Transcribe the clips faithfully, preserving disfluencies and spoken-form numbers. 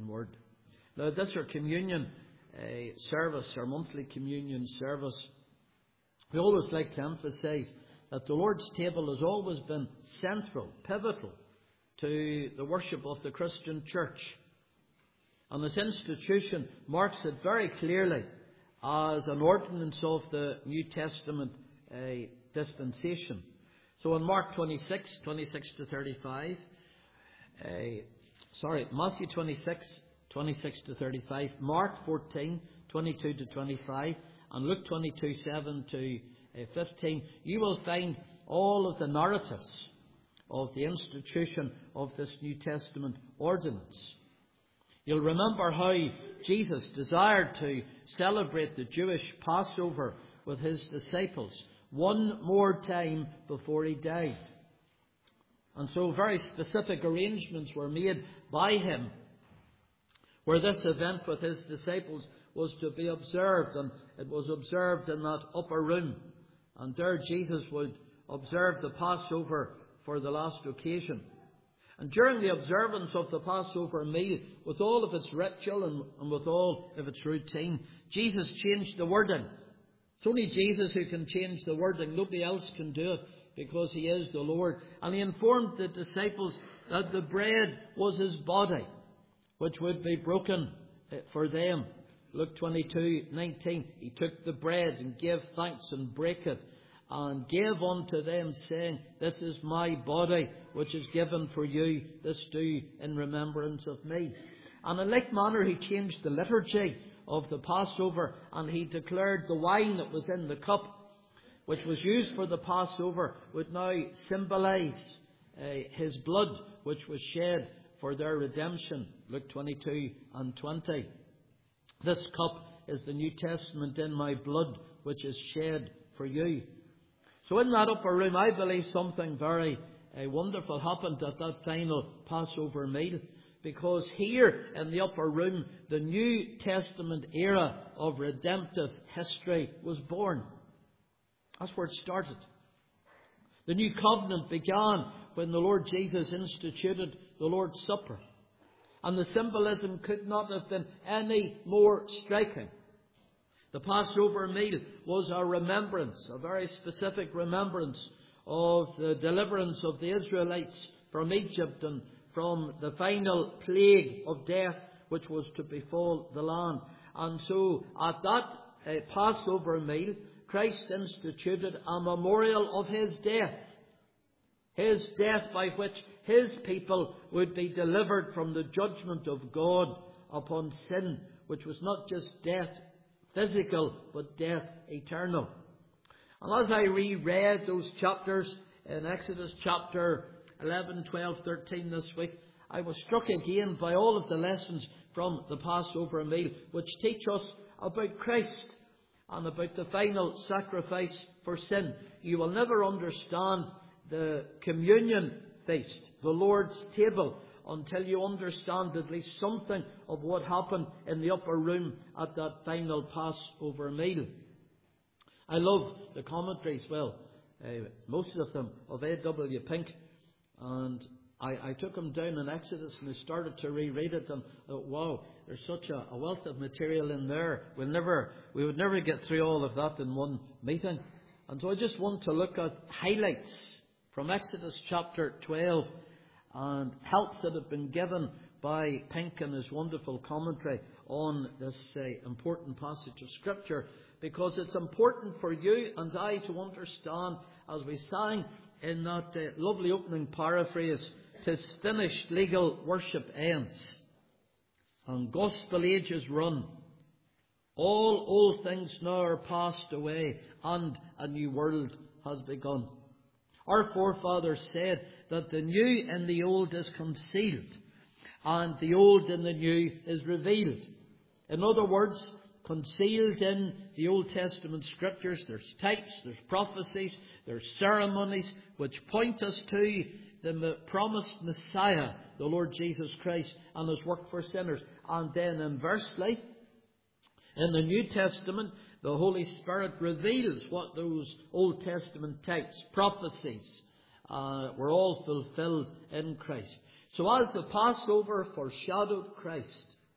word. Now, this our communion uh, service, our monthly communion service, we always like to emphasize that the Lord's table has always been central, pivotal to the worship of the Christian church. And this institution marks it very clearly as an ordinance of the New Testament uh, dispensation. So in Mark twenty-six, twenty-six to thirty-five, uh, sorry, Matthew twenty-six, twenty-six to thirty-five, Mark fourteen, twenty-two to twenty-five, and Luke twenty-two, seven to fifteen, you will find all of the narratives of the institution of this New Testament ordinance. You'll remember how Jesus desired to celebrate the Jewish Passover with his disciples one more time before he died. And so very specific arrangements were made by him where this event with his disciples was to be observed, and it was observed in that upper room. And there Jesus would observe the Passover for the last occasion. And during the observance of the Passover meal, with all of its ritual and, and with all of its routine, Jesus changed the wording. It's only Jesus who can change the wording. Nobody else can do it because he is the Lord. And he informed the disciples that the bread was his body, which would be broken for them. Luke twenty-two, nineteen, he took the bread and gave thanks and brake it and gave unto them, saying, this is my body, which is given for you. This do in remembrance of me. And in like manner he changed the liturgy of the Passover, and he declared the wine that was in the cup, which was used for the Passover, would now symbolise uh, his blood, which was shed for their redemption. Luke twenty-two and twenty. This cup is the New Testament in my blood, which is shed for you. So in that upper room, I believe something very uh, wonderful happened at that final Passover meal. Because here in the upper room, the New Testament era of redemptive history was born. That's where it started. The new covenant began when the Lord Jesus instituted the Lord's Supper. And the symbolism could not have been any more striking. The Passover meal was a remembrance, a very specific remembrance of the deliverance of the Israelites from Egypt and from the final plague of death which was to befall the land. And so at that uh, Passover meal, Christ instituted a memorial of his death. His death by which his people would be delivered from the judgment of God upon sin, which was not just death physical, but death eternal. And as I reread those chapters in Exodus chapter eleven, twelve, thirteen this week, I was struck again by all of the lessons from the Passover meal, which teach us about Christ and about the final sacrifice for sin. You will never understand the communion feast, the Lord's table, until you understand at least something of what happened in the upper room at that final Passover meal. I love the commentaries, well, uh, most of them, of A W Pink. And I, I took him down in Exodus and I started to reread it, and thought, wow, there's such a, a wealth of material in there. We'll never, we would never get through all of that in one meeting. And so I just want to look at highlights from Exodus chapter twelve and helps that have been given by Pink in his wonderful commentary on this uh, important passage of Scripture, because it's important for you and I to understand, as we sang in that uh, lovely opening paraphrase, "'Tis finished, legal worship ends, and gospel ages run. All old things now are passed away, and a new world has begun." Our forefathers said that the new in the old is concealed, and the old in the new is revealed. In other words, concealed in the Old Testament Scriptures, there's types, there's prophecies, there's ceremonies which point us to the promised Messiah, the Lord Jesus Christ, and his work for sinners. And then inversely, in the New Testament, the Holy Spirit reveals what those Old Testament types, prophecies, uh, were all fulfilled in Christ. So as the Passover foreshadowed Christ,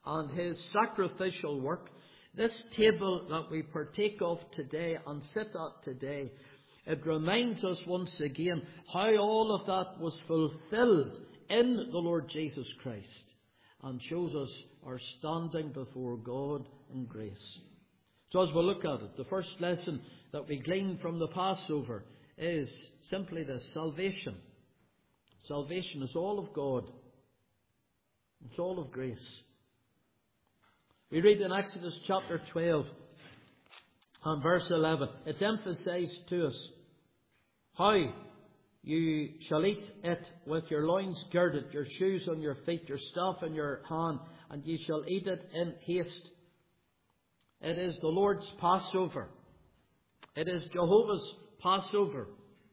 and his sacrificial work, this table that we partake of today and sit at today, it reminds us once again how all of that was fulfilled in the Lord Jesus Christ, and shows us our standing before God in grace. So as we look at it, the first lesson that we glean from the Passover is simply this: salvation. Salvation is all of God. It's all of grace. We read in Exodus chapter twelve and verse eleven. It's emphasized to us how you shall eat it with your loins girded, your shoes on your feet, your staff in your hand, and ye shall eat it in haste. It is the Lord's Passover. It is Jehovah's Passover.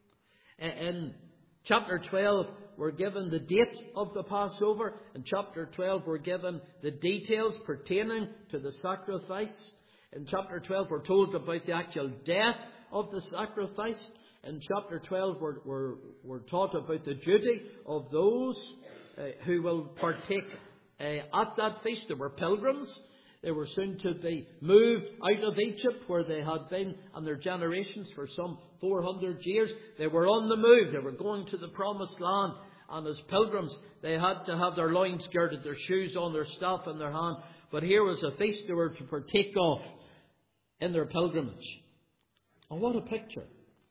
In chapter twelve, we're given the date of the Passover. In chapter twelve, we're given the details pertaining to the sacrifice. In chapter twelve, we're told about the actual death of the sacrifice. In chapter twelve, we're, we're, we're taught about the duty of those uh, who will partake uh, at that feast. They were pilgrims. They were soon to be moved out of Egypt, where they had been and their generations for some four hundred years. They were on the move. They were going to the promised land. And as pilgrims, they had to have their loins girded, their shoes on, their staff in their hand. But here was a feast they were to partake of in their pilgrimage. And what a picture.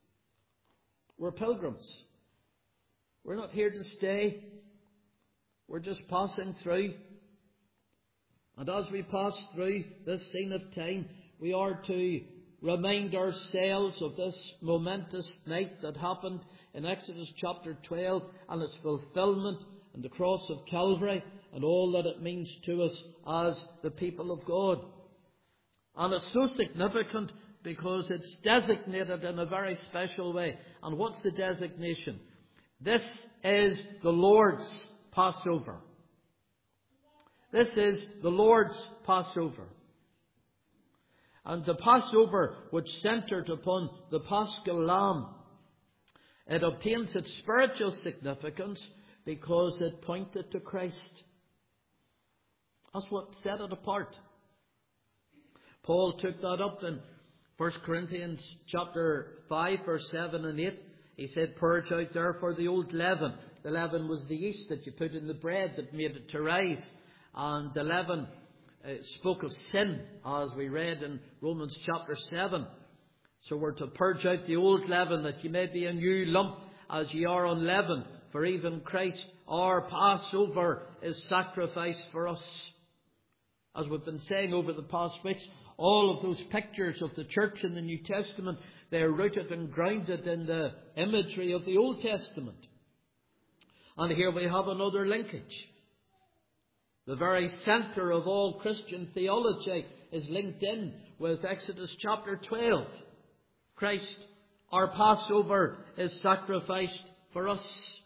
We're pilgrims. We're not here to stay. We're just passing through. And as we pass through this scene of time, we are to remind ourselves of this momentous night that happened in Exodus chapter twelve and its fulfillment and the cross of Calvary and all that it means to us as the people of God. And it's so significant because it's designated in a very special way. And what's the designation? This is the Lord's Passover. This is the Lord's Passover. And the Passover, which centred upon the Paschal Lamb, it obtains its spiritual significance because it pointed to Christ. That's what set it apart. Paul took that up in First Corinthians chapter five, verse seven and eight. He said, "Purge out therefore the old leaven." The leaven was the yeast that you put in the bread that made it to rise. And the leaven uh, spoke of sin, as we read in Romans chapter seven. So we're to purge out the old leaven, that ye may be a new lump, as ye are unleavened. For even Christ, our Passover, is sacrificed for us. As we've been saying over the past weeks, all of those pictures of the church in the New Testament, they're rooted and grounded in the imagery of the Old Testament. And here we have another linkage. The very centre of all Christian theology is linked in with Exodus chapter twelve. Christ, our Passover, is sacrificed for us.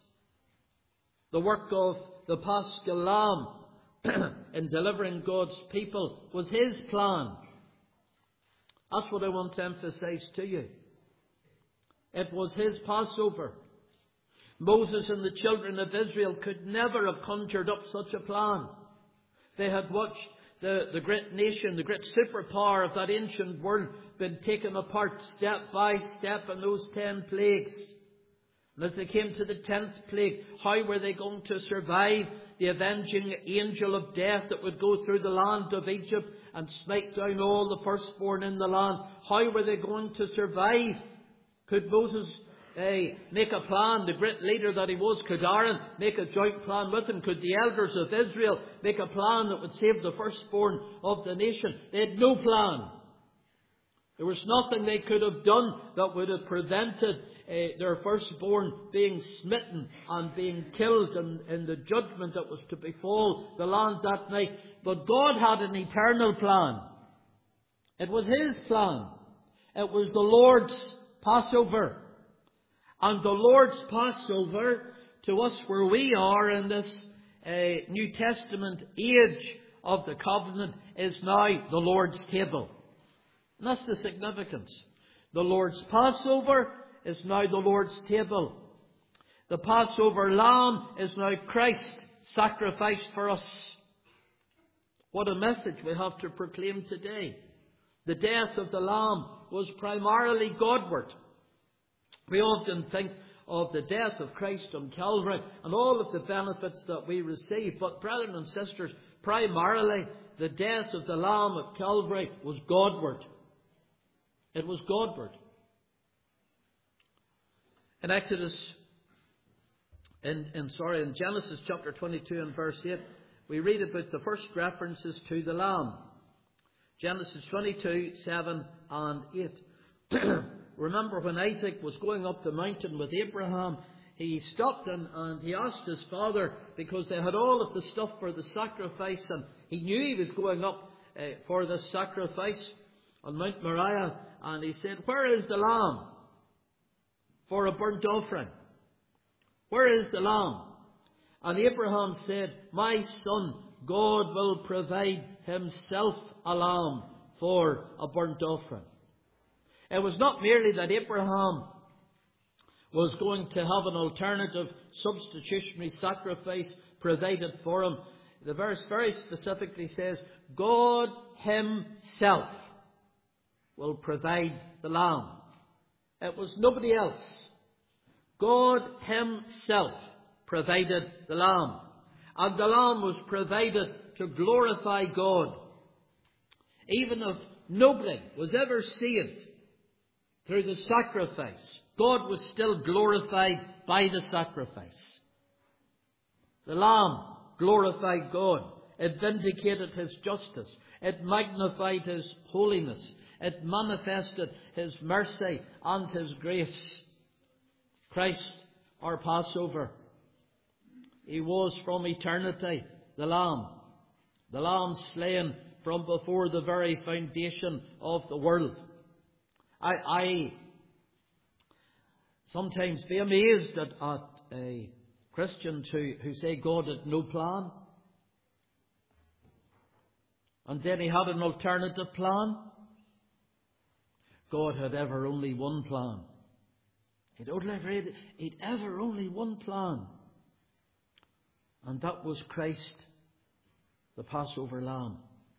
The work of the Paschal Lamb in delivering God's people was His plan. That's what I want to emphasize to you. It was His Passover. Moses and the children of Israel could never have conjured up such a plan. They had watched the, the great nation, the great superpower of that ancient world, been taken apart step by step in those ten plagues. And as they came to the tenth plague, how were they going to survive the avenging angel of death that would go through the land of Egypt and smite down all the firstborn in the land? How were they going to survive? Could Moses uh, make a plan? The great leader that he was, could Aaron make a joint plan with him? Could the elders of Israel make a plan that would save the firstborn of the nation? They had no plan. There was nothing they could have done that would have prevented uh, their firstborn being smitten and being killed in, in the judgment that was to befall the land that night. But God had an eternal plan. It was His plan. It was the Lord's Passover. And the Lord's Passover, to us where we are in this uh, New Testament age of the covenant, is now the Lord's table. And that's the significance. The Lord's Passover is now the Lord's table. The Passover lamb is now Christ sacrificed for us. What a message we have to proclaim today. The death of the Lamb was primarily Godward. We often think of the death of Christ on Calvary and all of the benefits that we receive. But brethren and sisters, primarily the death of the Lamb at Calvary was Godward. It was Godward. In Exodus, in, in sorry, in Genesis chapter twenty-two and verse eight, we read about the first references to the Lamb. Genesis twenty-two, seven and eight. Remember when Isaac was going up the mountain with Abraham, he stopped and, and he asked his father, because they had all of the stuff for the sacrifice, and he knew he was going up uh, for the sacrifice on Mount Moriah, and he said, "Where is the lamb for a burnt offering? Where is the lamb?" And Abraham said, "My son, God will provide himself a lamb for a burnt offering." It was not merely that Abraham was going to have an alternative substitutionary sacrifice provided for him. The verse very specifically says, God himself will provide the lamb. It was nobody else. God himself provided the lamb. And the lamb was provided to glorify God. Even if nobody was ever saved through the sacrifice, God was still glorified by the sacrifice. The lamb glorified God. It vindicated his justice. It magnified his holiness. It manifested his mercy and his grace. Christ, our Passover. He was from eternity the Lamb. The Lamb slain from before the very foundation of the world. I, I sometimes be amazed at, at uh, Christians who, who say God had no plan. And then he had an alternative plan. God had ever only one plan. He'd ever, he'd ever only one plan. And that was Christ, the Passover Lamb.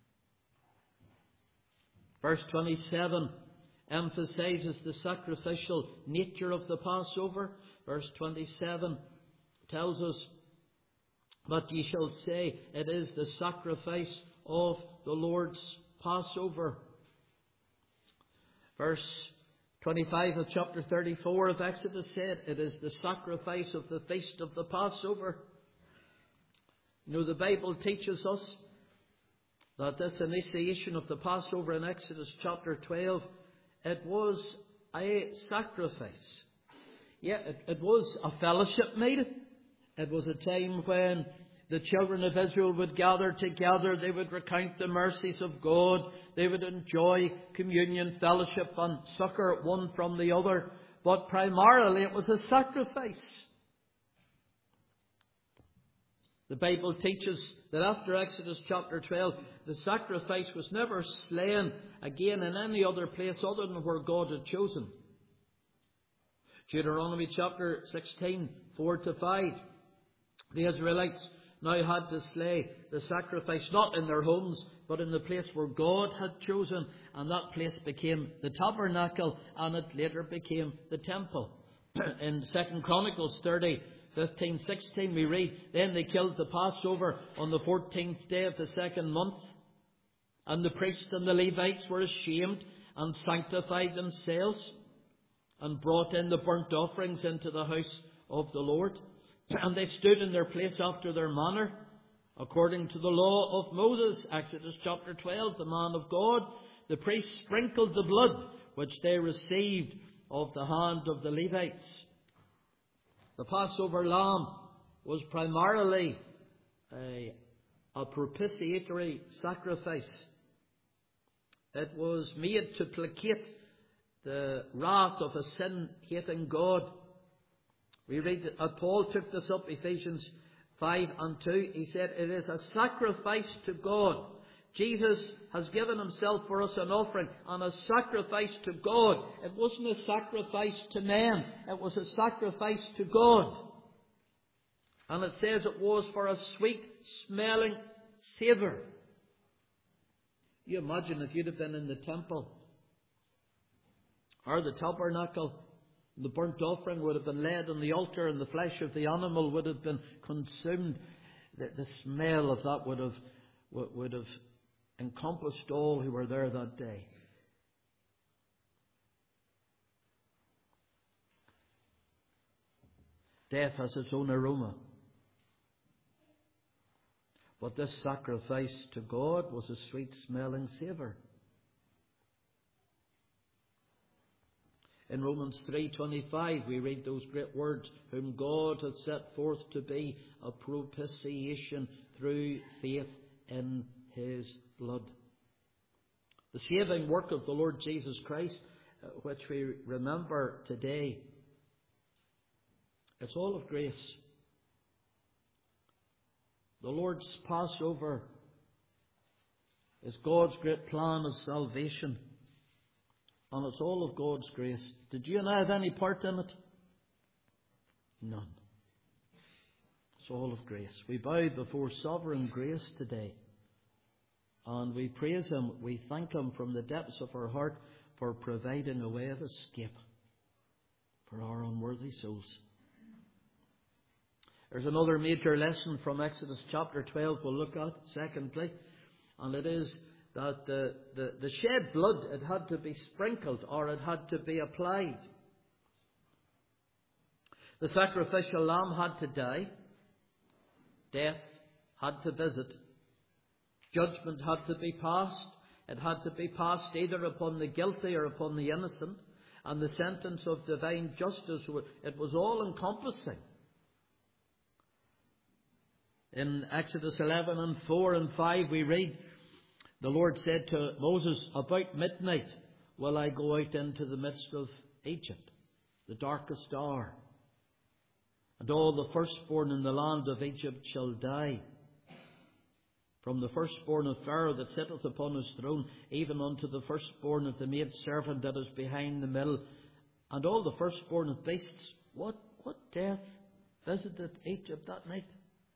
Verse twenty-seven emphasizes the sacrificial nature of the Passover. Verse twenty-seven tells us, "But ye shall say, it is the sacrifice of the Lord's Passover." Verse twenty-five of chapter thirty-four of Exodus said, "It is the sacrifice of the feast of the Passover." You know, the Bible teaches us that this initiation of the Passover in Exodus chapter twelve, it was a sacrifice. Yeah, it, it was a fellowship meeting. It was a time when the children of Israel would gather together. They would recount the mercies of God. They would enjoy communion, fellowship, and succour one from the other. But primarily it was a sacrifice. The Bible teaches that after Exodus chapter twelve, the sacrifice was never slain again in any other place other than where God had chosen. Deuteronomy chapter sixteen, four to five. The Israelites now had to slay the sacrifice not in their homes, but in the place where God had chosen, and that place became the tabernacle, and it later became the temple. In Second Chronicles thirty, fifteen, sixteen, we read, "Then they killed the Passover on the fourteenth day of the second month, and the priests and the Levites were ashamed and sanctified themselves, and brought in the burnt offerings into the house of the Lord. And they stood in their place after their manner, according to the law of Moses." Exodus chapter twelve, the man of God. "The priests sprinkled the blood which they received of the hand of the Levites." The Passover lamb was primarily a, a propitiatory sacrifice. It was made to placate the wrath of a sin-hating God. We read that uh, Paul took this up, Ephesians five and two. He said, "It is a sacrifice to God." Jesus has given himself for us an offering and a sacrifice to God. It wasn't a sacrifice to men. It was a sacrifice to God. And it says it was for a sweet smelling savour. You imagine if you'd have been in the temple or the tabernacle, the burnt offering would have been laid on the altar and the flesh of the animal would have been consumed. The, the smell of that would have, would have encompassed all who were there that day. Death has its own aroma. But this sacrifice to God was a sweet-smelling savour. In Romans three twenty-five we read those great words, whom God hath set forth to be a propitiation through faith in his blood. The saving work of the Lord Jesus Christ, uh, which we remember today, it's all of grace. The Lord's Passover is God's great plan of salvation. And it's all of God's grace. Did you and I have any part in it? None. It's all of grace. We bow before sovereign grace today. And we praise him. We thank him from the depths of our heart for providing a way of escape for our unworthy souls. There's another major lesson from Exodus chapter twelve we'll look at, secondly. And it is that the, the, the shed blood, it had to be sprinkled or it had to be applied. The sacrificial lamb had to die. Death had to visit. Judgment had to be passed. It had to be passed either upon the guilty or upon the innocent. And the sentence of divine justice, it was all encompassing. In Exodus eleven and four and five we read, the Lord said to Moses, about midnight will I go out into the midst of Egypt, the darkest hour. And all the firstborn in the land of Egypt shall die. From the firstborn of Pharaoh that sitteth upon his throne, even unto the firstborn of the maidservant that is behind the mill, and all the firstborn of beasts. What, what death visited Egypt that night?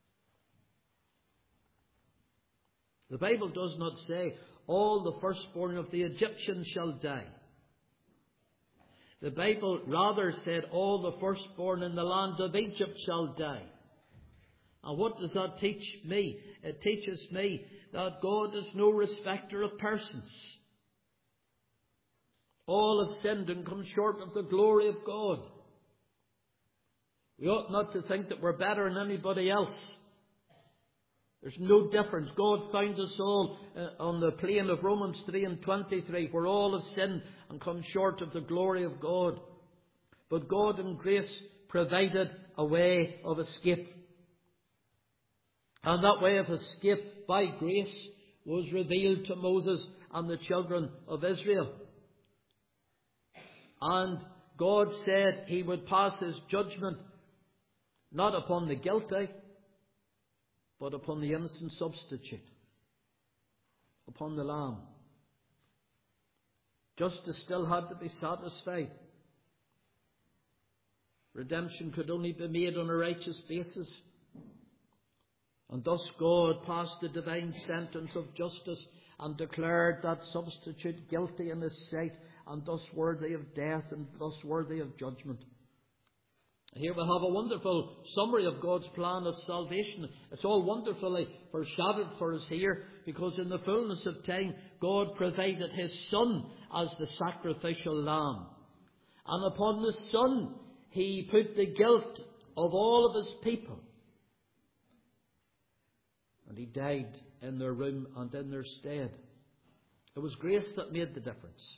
The Bible does not say, all the firstborn of the Egyptians shall die. The Bible rather said, all the firstborn in the land of Egypt shall die. And what does that teach me? It teaches me that God is no respecter of persons. All have sinned and come short of the glory of God. We ought not to think that we're better than anybody else. There's no difference. God found us all uh, on the plane of Romans three and twenty-three, where all have sinned and come short of the glory of God. But God in grace provided a way of escape. And that way of escape by grace was revealed to Moses and the children of Israel. And God said he would pass his judgment not upon the guilty, but upon the innocent substitute, upon the Lamb. Justice still had to be satisfied. Redemption could only be made on a righteous basis. And thus God passed the divine sentence of justice and declared that substitute guilty in his sight, and thus worthy of death and thus worthy of judgment. Here we have a wonderful summary of God's plan of salvation. It's all wonderfully foreshadowed for us here, because in the fullness of time God provided his Son as the sacrificial lamb. And upon the Son he put the guilt of all of his people. And he died in their room and in their stead. It was grace that made the difference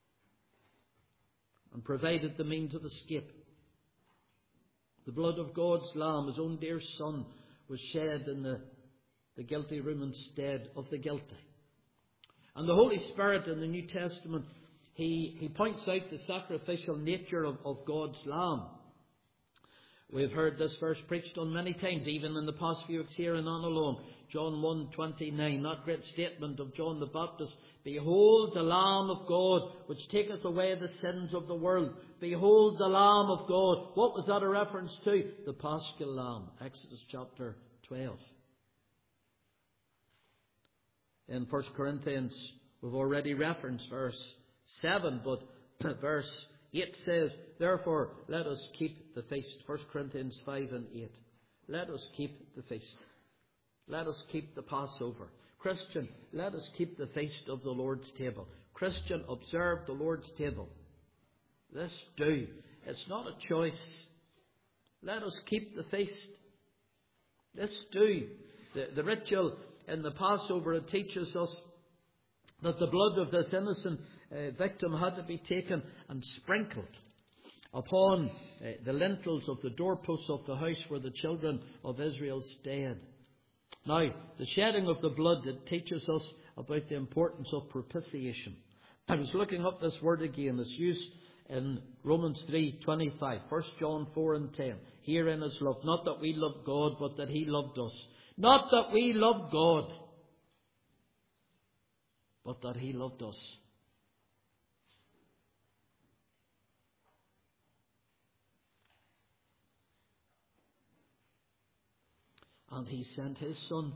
and provided the means of escape. The blood of God's Lamb, his own dear Son, was shed in the, the guilty room instead of the guilty. And the Holy Spirit in the New Testament, he, he points out the sacrificial nature of, of God's Lamb. We've heard this verse preached on many times, even in the past few weeks here in Annalone. John one twenty-nine, that great statement of John the Baptist. Behold the Lamb of God, which taketh away the sins of the world. Behold the Lamb of God. What was that a reference to? The Paschal Lamb, Exodus chapter twelve. In First Corinthians We've already referenced verse seven, but verse eight says, therefore let us keep the feast. First Corinthians five and eight. Let us keep the feast. Let us keep the Passover. Christian, let us keep the feast of the Lord's table. Christian, observe the Lord's table. This do. It's not a choice. Let us keep the feast. This do. The, the ritual in the Passover, it teaches us that the blood of this innocent uh, victim had to be taken and sprinkled upon uh, the lintels of the doorposts of the house where the children of Israel stayed. Now, the shedding of the blood, it teaches us about the importance of propitiation. I was looking up this word again. It's used in Romans three twenty-five, First John four and ten. Herein is love, not that we love God, but that He loved us. Not that we loved God, but that He loved us. And He sent His Son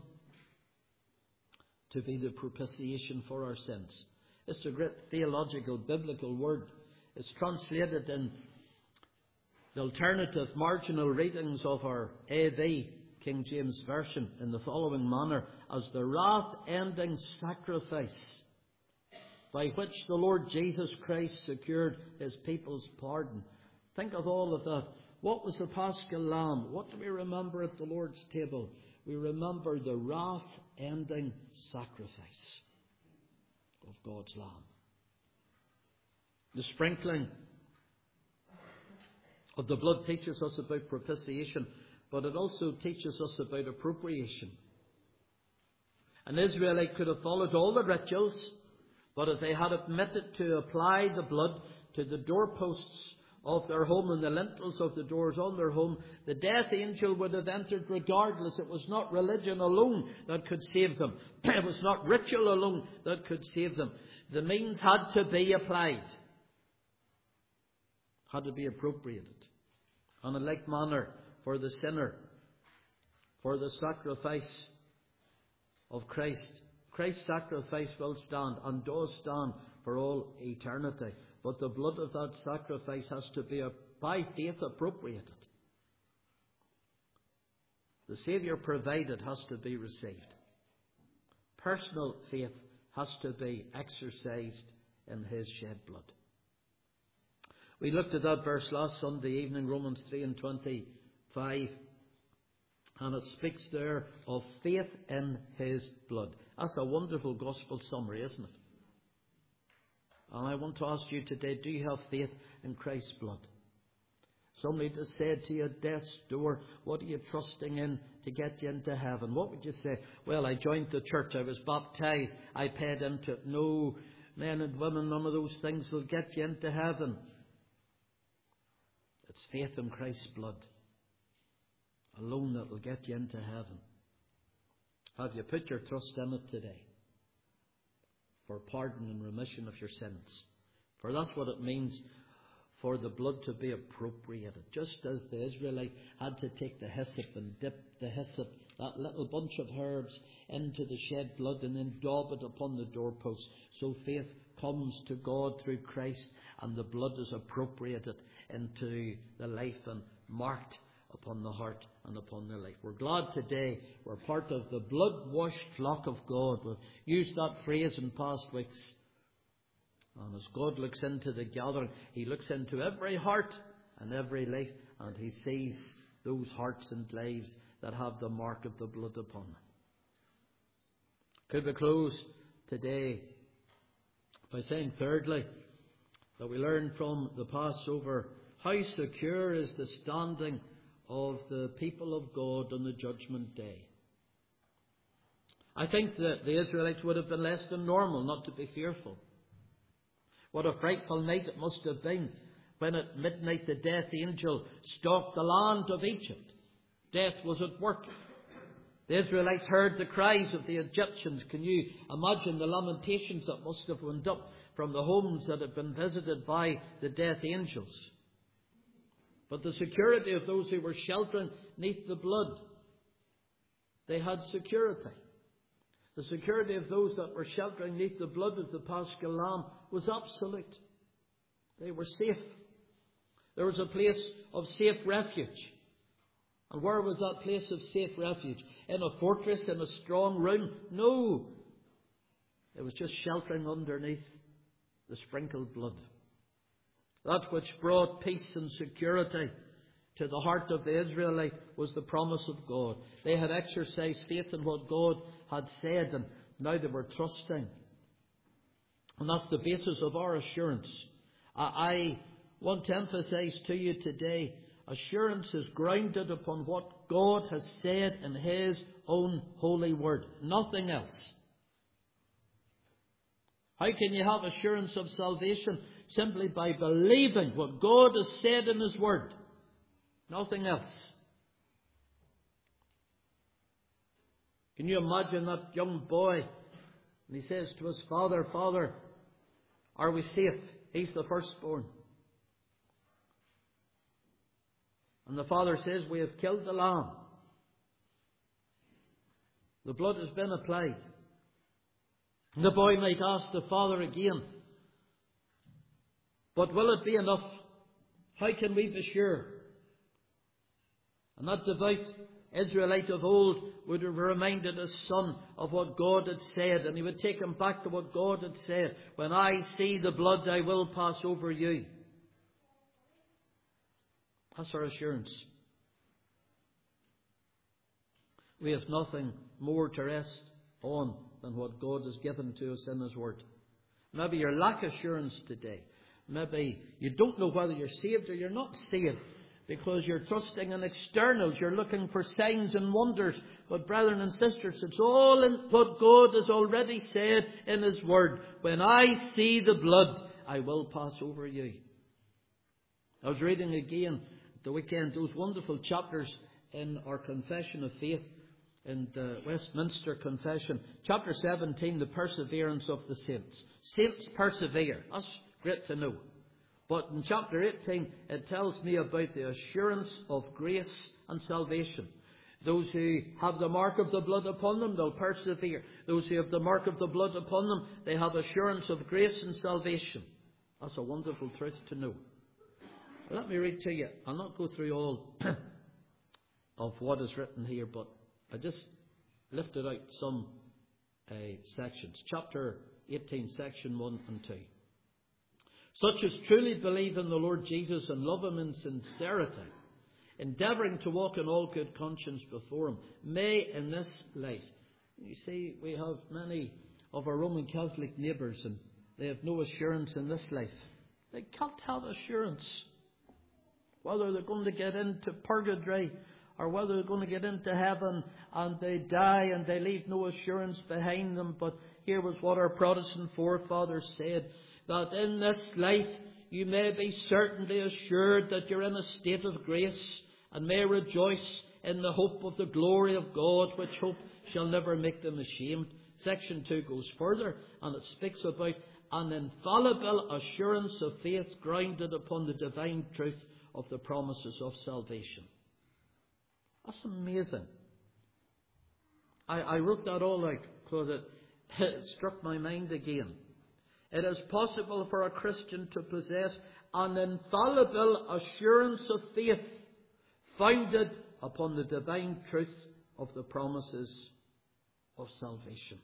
to be the propitiation for our sins. It's a great theological, biblical word. It's translated in the alternative marginal readings of our A V, King James Version, in the following manner: as the wrath-ending sacrifice by which the Lord Jesus Christ secured His people's pardon. Think of all of that. What was the Paschal Lamb? What do we remember at the Lord's table? We remember the wrath-ending sacrifice of God's Lamb. The sprinkling of the blood teaches us about propitiation, but it also teaches us about appropriation. An Israelite could have followed all the rituals, but if they had omitted to apply the blood to the doorposts of their home and the lintels of the doors on their home, the death angel would have entered regardless. It was not religion alone that could save them. It was not ritual alone that could save them. The means had to be applied, had to be appropriated. And in like manner, for the sinner, for the sacrifice of Christ, Christ's sacrifice will stand and does stand for all eternity. But the blood of that sacrifice has to be, by faith, appropriated. The Saviour provided has to be received. Personal faith has to be exercised in His shed blood. We looked at that verse last Sunday evening, Romans three and twenty-five. And it speaks there of faith in His blood. That's a wonderful gospel summary, isn't it? And I want to ask you today, do you have faith in Christ's blood? Somebody just said to you at death's door, what are you trusting in to get you into heaven? What would you say? Well, I joined the church, I was baptized, I paid into it. No, men and women, none of those things will get you into heaven. It's faith in Christ's blood alone that will get you into heaven. Have you put your trust in it today? For pardon and remission of your sins. For that's what it means for the blood to be appropriated. Just as the Israelite had to take the hyssop and dip the hyssop, that little bunch of herbs, into the shed blood and then daub it upon the doorpost. So faith comes to God through Christ, and the blood is appropriated into the life and marked upon the heart and upon the life. We're glad today we're part of the blood-washed flock of God. We've used that phrase in past weeks. And as God looks into the gathering, He looks into every heart and every life, and He sees those hearts and lives that have the mark of the blood upon them. Could we close today by saying, thirdly, that we learn from the Passover how secure is the standing of the people of God on the judgment day. I think that the Israelites would have been less than normal not to be fearful. What a frightful night it must have been when at midnight the death angel stalked the land of Egypt. Death was at work. The Israelites heard the cries of the Egyptians. Can you imagine the lamentations that must have went up from the homes that had been visited by the death angels? But the security of those who were sheltering neath the blood, they had security. The security of those that were sheltering beneath the blood of the Paschal Lamb was absolute. They were safe. There was a place of safe refuge. And where was that place of safe refuge? In a fortress, in a strong room? No. It was just sheltering underneath the sprinkled blood. That which brought peace and security to the heart of the Israelite was the promise of God. They had exercised faith in what God had said, and now they were trusting. And that's the basis of our assurance. I, I want to emphasize to you today, assurance is grounded upon what God has said in His own holy word. Nothing else. How can you have assurance of salvation? Simply by believing what God has said in His word. Nothing else. Can you imagine that young boy? And he says to his father, "Father, are we safe?" He's the firstborn. And the father says, "We have killed the lamb. The blood has been applied." And the boy might ask the father again, "But will it be enough? How can we be sure?" And that devout Israelite of old would have reminded his son of what God had said, and he would take him back to what God had said. "When I see the blood, I will pass over you." That's our assurance. We have nothing more to rest on than what God has given to us in His word. Maybe you lack assurance today. Maybe you don't know whether you're saved or you're not saved, because you're trusting in externals. You're looking for signs and wonders. But brethren and sisters, it's all in what God has already said in His word. "When I see the blood, I will pass over you." I was reading again the weekend those wonderful chapters in our Confession of Faith, in the Westminster Confession. Chapter seventeen, the perseverance of the saints. Saints persevere. That's great to know. But in chapter eighteen, it tells me about the assurance of grace and salvation. Those who have the mark of the blood upon them, they'll persevere. Those who have the mark of the blood upon them, they have assurance of grace and salvation. That's a wonderful truth to know. Let me read to you. I'll not go through all of what is written here, but I just lifted out some uh, sections. Chapter eighteen, section one and two. "Such as truly believe in the Lord Jesus and love Him in sincerity, endeavouring to walk in all good conscience before Him, may in this life." You see, we have many of our Roman Catholic neighbours, and they have no assurance in this life. They can't have assurance whether they're going to get into purgatory or whether they're going to get into heaven, and they die and they leave no assurance behind them. But here was what our Protestant forefathers said, that in this life you may be certainly assured that you're in a state of grace, and may rejoice in the hope of the glory of God, which hope shall never make them ashamed. Section two goes further, and it speaks about an infallible assurance of faith grounded upon the divine truth of the promises of salvation. That's amazing. I, I wrote that all out because it, it struck my mind again. It is possible for a Christian to possess an infallible assurance of faith founded upon the divine truth of the promises of salvation.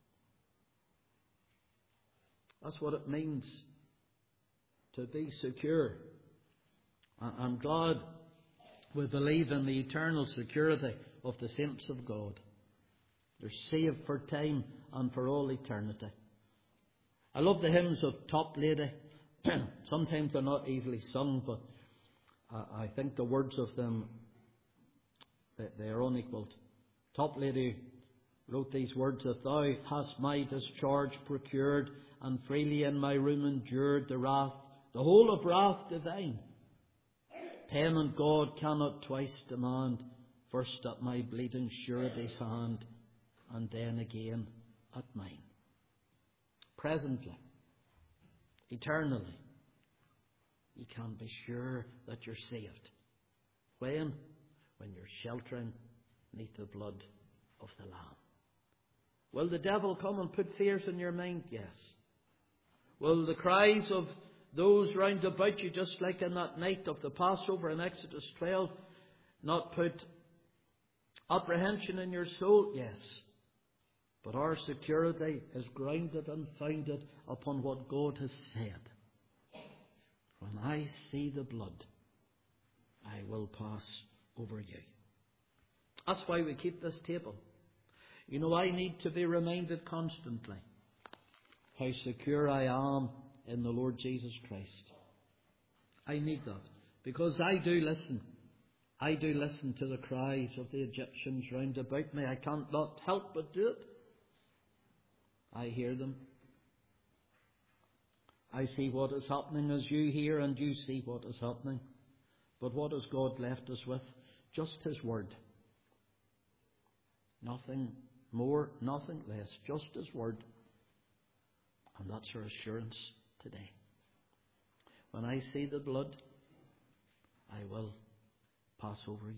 That's what it means to be secure. I'm glad we believe in the eternal security of the saints of God. They're saved for time and for all eternity. I love the hymns of Top Lady. Sometimes they're not easily sung, but I think the words of them, they are unequalled. Top Lady wrote these words: "If thou hast my discharge procured, and freely in my room endured the wrath, the whole of wrath divine, pen and God cannot twice demand, first at my bleeding surety's hand, and then again at mine." Presently, eternally, you can be sure that you're saved. When? When you're sheltering beneath the blood of the Lamb. Will the devil come and put fears in your mind? Yes. Will the cries of those round about you, just like in that night of the Passover in Exodus twelve, not put apprehension in your soul? Yes. But our security is grounded and founded upon what God has said. When I see the blood, I will pass over you. That's why we keep this table. You know, I need to be reminded constantly how secure I am in the Lord Jesus Christ. I need that, because I do listen. I do listen to the cries of the Egyptians round about me. I can't not help but do it. I hear them. I see what is happening as you hear, and you see what is happening. But what has God left us with? Just His Word. Nothing more, nothing less. Just His Word. And that's our assurance today. When I see the blood, I will pass over you.